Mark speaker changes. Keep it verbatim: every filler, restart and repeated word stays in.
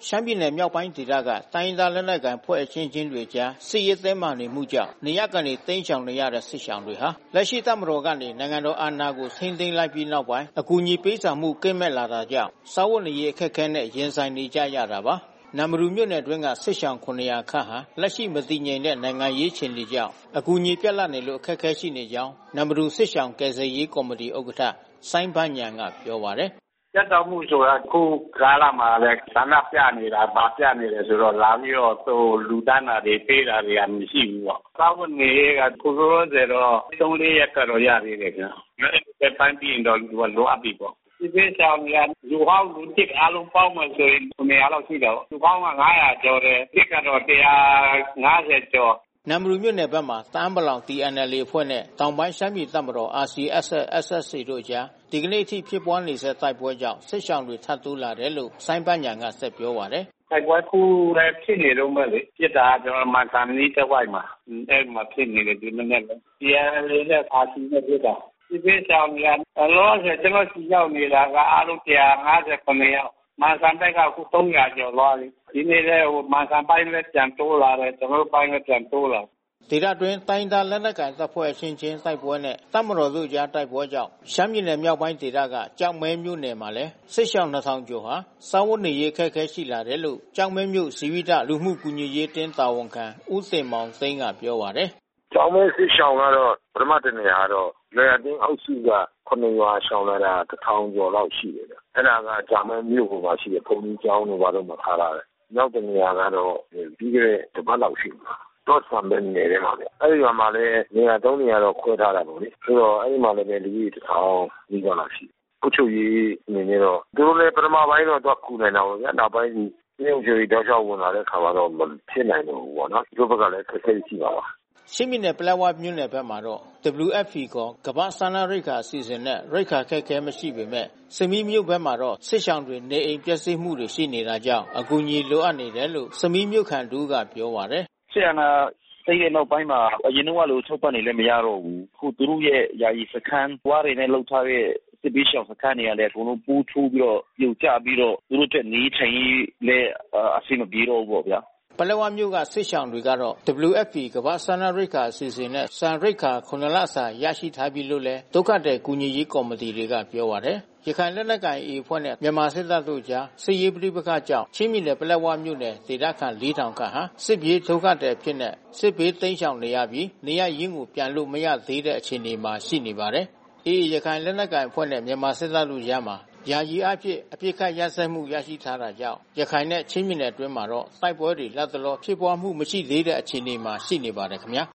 Speaker 1: ရှမ်းပြည်နယ်မြောက်ပိုင်းဒေသကတိုင်းရင်းသားလက်နက်ကိုင်ဖွဲ့အချင်းချင်းတွေကြားစစ်ရေးသဲမာနေမှုကြောင့်နေရပ်ကနေတိမ်းရှောင်နေရတဲ့စစ်ရှောင်တွေဟာလက်ရှိတပ်မတော်ကနေနိုင်ငံတော်အာဏာကိုထိန်းသိမ်းလိုက်ပြီးနောက်ပိုင်းအကူအညီပေးဆောင်မှုကင်းမဲ့လာတာကြောင့်စားဝတ်နေရေးအခက်အခဲနဲ့ရင်ဆိုင်နေကြရတာပါနမ်မတူမြို့နယ်တွင်းကစစ်ရှောင်ခုနှစ်ရာခန့်ဟာလက်ရှိမတည်ငြိမ်တဲ့နိုင်ငံရေးခြေအနေကြောင့်အကူအညီပြတ်လတ်နေလို့အခက်အခဲရှိနေကြောင်းနမ်မတူစစ်ရှောင်ကယ်ဆယ်ရေးကော်မတီဥက္ကဋ္ဌစိုင်းဘဉာဏ်ကပြောပါတယ်
Speaker 2: ပြတ်တော်မှုဆိုတာခုကာလမှာလည်းဆန္ဒပြနေတာဗာပြနေတယ်ဆိုတော့လာပြီးတော့သူလူတန်းတာတွေပေးတာတွေကမရှိဘူးပေါ့သာဝနေကခုလိုဆိုတော့သုံးလေးရက်ကတော့ရသေးတယ်ခင်ဗျအဲ့ဒီပိုင်းပြီးတော့လူကလိုအပ်ပြီပေါ့ဒီပေးဆောင်ရလူဟောင်းလူတစ်အလုံးပေါင်းမှဆိုရင်နေရာလောက်ရှိတော့လူပေါင်းကငါးရာကျော်တယ်ဒီကတော့တစ်ရာငါးဆယ်ကျော်
Speaker 1: နမ်မတူမြို့နယ်ဘက်မှာတအန်းပလောင် T N L A အဖွဲ့နဲ့တောင်ပိုင်းရှမ်းပြည်တပ်မတော် R C S S S A တို့ကြားဒီကနေ့အထိဖြစ်ပွားနေဆဲတိုက်ပွဲကြောင့်စစ်ရှောင်တွေထပ်တိုးလာတယ်လို့စိုင်းပညာကဆက်ပြောပါတယ်
Speaker 2: တိုက်ပွဲခုလည်းဖြစ်နေတော့မဲ့လေပြစ်တာကျွန်တော်မှကန်နီးတစ်ဝိုက်မှာအဲ့မှာဖြစ်နေတယ်ဒီမနေ့လည်း T N L A နဲ့ R C နဲ့ပြစ်တာဒီပေးဆောင်ရအလောဆယ်ကျွန်တော်စီရောက်နေတာကအားလုံးတစ်ရာငါးဆယ်ခုနှစ်ယောက်မန်စံတိုက်ကခုသုံးရာကျော်သွားပြီဒီနေ့လည်းဟိုမန်စံပိုင်းလည်းပြန်တိုးလာတယ်ကျွန်တော်ပိုင်းလည်းပြန်တိုးလာ
Speaker 1: ဒေသတွင်းတိုင်းသားလက်နက်ကိုင်တပ်ဖွဲ့အချင်းချင်းတိုက်ပွဲနဲ့တပ်မတော်တို့ကြားတိုက်ပွဲကြောင့်ရှမ်းပြည်နယ်မြောက်ပိုင်းဒေသကကြောက်မဲမြို့နယ်မှာလည်းစစ်ရှောင်းနှစ်ထောင်ကျော်ဟာစားဝတ်နေရေးခက်ခဲရှိလာတယ်လို့ကြောက်မဲမြို့ဇီဝိတလူမှုကူညီရေးတင်းတာဝန်ခံဦးစင်မောင်သိန်းကပြောပါတယ်
Speaker 3: ကြောက်မဲစစ်ရှောင်းကတော့ပထမတနေရာတော့လေအတင်းအောက်စုကခုနှစ်ရွာရှောင်းလာတာတစ်ထောင်ကျော်လောက်ရှိတယ်အဲ့ဒါကကြောက်မဲမြို့ပေါ်မှာရှိတဲ့ဘုံကြီးကျောင်းတွေဘာလို့မထားလာလဲနောက်တနေရာကတော့ပြီးခဲ့တဲ့တပတ်လောက်ရှိမှာတော့ဆံပဲနေတယ်မှာလေအဲ့ဒီမှာလည်းနေရာသုံးနေရာတော့ခွဲထားတာပေါ့လေဆိုတော့အဲ့ဒီမှာလည်းလူကြီးတစ်ထောင်ကြီးကလာရှိပုချုပ်ကြီးနေနေတော့သူတို့လည်းပထမပိုင်းတော့တော့ကူနေတော့ဗျာနောက်ပိုင်းဒီရုပ်ချွေတောက်လျှောက်ဝင်လာတဲ့ခါတော့မဖြစ်နိုင်တော့ဘူးပေါ့နော်ဒီဘက်ကလည်းခက်ခဲရှိပါပါ
Speaker 1: ရှင်းမြနယ်ပလက်ဝမြို့နယ်ဘက်မှာတော့ W F P ကကမ္ဘာစားနပ်ရိက္ခာအစီအစဉ်နဲ့ရိက္ခာခက်ခဲမရှိပေမဲ့စမီးမြို့ဘက်မှာတော့စစ်ရှောင်းတွေနေအိမ်ပျက်စီးမှုတွေရှိနေတာကြောင့်အကူအညီလိုအပ်နေတယ်လို့စမီးမြို့ခံတူကပြောပါတယ်
Speaker 4: ဆရာနာစိတ်ရဲ့နောက်ပိုင်းမှာအရင်တော့လို့ထုတ်ပတ်နေလည်းမရတော့ဘူးခုသူတို့ရဲ့ယာယီစခန်းဝါးတွေနဲ့လှုပ်ထားတဲ့စစ်ပေးရှောင်စခန်းတွေကလည်းအကုန်လုံးပူးထူးပြီးတော့ပြုတ်ကျပြီးတော့သူတို့တက်နေထိုင်လည်းအဆင်မပြေတော့ဘူးပေါ့ဗျာ
Speaker 1: ပလက်ဝမြို့ကစစ်ရှောင်တွေကတော့ W F P ကမ္ဘာစားနပ်ရိက္ခာအစီအစဉ်နဲ့စံရိက္ခာခုနှစ်လစာရရှိထားပြီလို့လည်းဒုက္ခသည်ကူညီရေးကော်မတီတွေကပြောပါတယ်ရခိုင်လက်နက်ကိုင် A အဖွဲ့နဲ့မြန်မာစစ်တပ်တို့ကြားစစ်ရေးပဋိပက္ခကြောင့်ချင်းပြည်နယ်ပလက်ဝမြို့နယ်ဒေသခံလေးထောင်ခန့်ဟာစစ်ပြေးဒုက္ခသည်ဖြစ်နေစစ်ဘေးတိမ်းရှောင်နေရပြီးနေရရင်းကိုပြန်လို့မရသေးတဲ့အခြေအနေမှာရှိနေပါတယ်။ A ရခိုင်လက်နက်ကိုင်အဖွဲ့နဲ့မြန်မာစစ်တပ်တို့ကြားမှာယာယီအဖြစ်အပြစ်ခတ်ရစဲမှုရရှိထားတာကြောင့်ရခိုင်နဲ့ချင်းပြည်နယ်အတွင်းမှာတော့တိုက်ပွဲတွေလက်တလောဖြစ်ပွားမှုမရှိသေးတဲ့အခြေအနေမှာရှိနေပါတယ်ခင်ဗျာ